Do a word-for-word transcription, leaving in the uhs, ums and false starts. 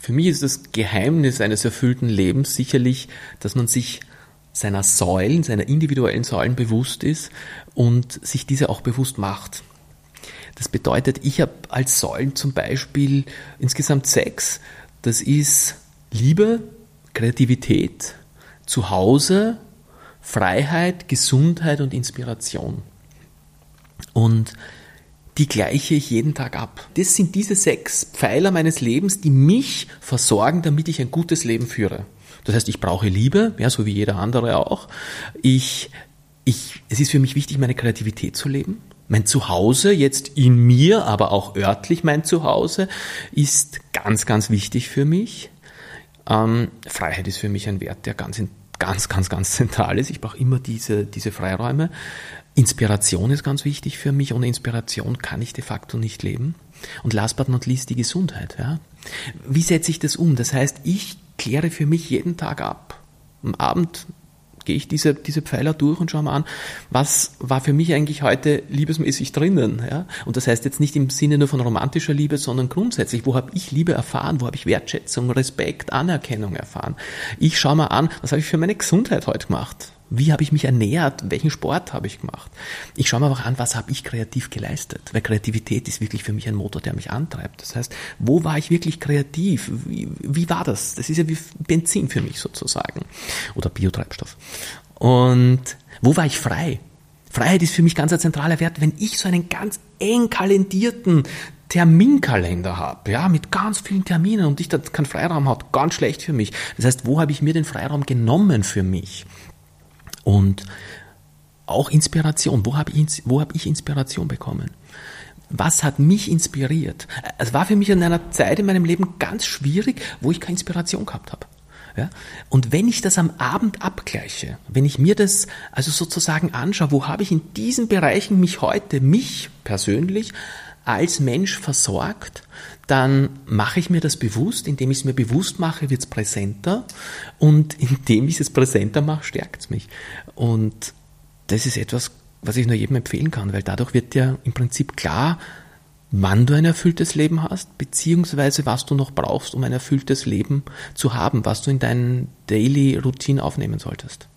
Für mich ist das Geheimnis eines erfüllten Lebens sicherlich, dass man sich seiner Säulen, seiner individuellen Säulen bewusst ist und sich diese auch bewusst macht. Das bedeutet, ich habe als Säulen zum Beispiel insgesamt sechs. Das ist Liebe, Kreativität, Zuhause, Freiheit, Gesundheit und Inspiration. Und die gleiche ich jeden Tag ab. Das sind diese sechs Pfeiler meines Lebens, die mich versorgen, damit ich ein gutes Leben führe. Das heißt, ich brauche Liebe, ja, so wie jeder andere auch. Ich, ich, es ist für mich wichtig, meine Kreativität zu leben. Mein Zuhause, jetzt in mir, aber auch örtlich mein Zuhause, ist ganz, ganz wichtig für mich. Ähm, Freiheit ist für mich ein Wert, der ganz, ganz, ganz, ganz zentral ist. Ich brauche immer diese, diese Freiräume. Inspiration ist ganz wichtig für mich. Ohne Inspiration kann ich de facto nicht leben. Und last but not least die Gesundheit. Ja. Wie setze ich das um? Das heißt, ich kläre für mich jeden Tag ab. Am Abend gehe ich diese, diese Pfeiler durch und schaue mal an, was war für mich eigentlich heute liebesmäßig drinnen. Ja? Und das heißt jetzt nicht im Sinne nur von romantischer Liebe, sondern grundsätzlich, wo habe ich Liebe erfahren, wo habe ich Wertschätzung, Respekt, Anerkennung erfahren. Ich schaue mal an, was habe ich für meine Gesundheit heute gemacht. Wie habe ich mich ernährt? Welchen Sport habe ich gemacht? Ich schaue mir aber auch an, was habe ich kreativ geleistet? Weil Kreativität ist wirklich für mich ein Motor, der mich antreibt. Das heißt, wo war ich wirklich kreativ? Wie, wie war das? Das ist ja wie Benzin für mich sozusagen. Oder Biotreibstoff. Und wo war ich frei? Freiheit ist für mich ganz ein zentraler Wert. Wenn ich so einen ganz eng kalendierten Terminkalender habe, ja, mit ganz vielen Terminen und ich da keinen Freiraum habe, ganz schlecht für mich. Das heißt, wo habe ich mir den Freiraum genommen für mich? Und auch Inspiration. Wo habe ich, wo habe ich Inspiration bekommen? Was hat mich inspiriert? Es war für mich in einer Zeit in meinem Leben ganz schwierig, wo ich keine Inspiration gehabt habe. Ja? Und wenn ich das am Abend abgleiche, wenn ich mir das also sozusagen anschaue, wo habe ich in diesen Bereichen mich heute, mich persönlich, als Mensch versorgt, dann mache ich mir das bewusst. Indem ich es mir bewusst mache, wird es präsenter. Und indem ich es präsenter mache, stärkt es mich. Und das ist etwas, was ich nur jedem empfehlen kann, weil dadurch wird dir im Prinzip klar, wann du ein erfülltes Leben hast, beziehungsweise was du noch brauchst, um ein erfülltes Leben zu haben, was du in deinen Daily Routine aufnehmen solltest.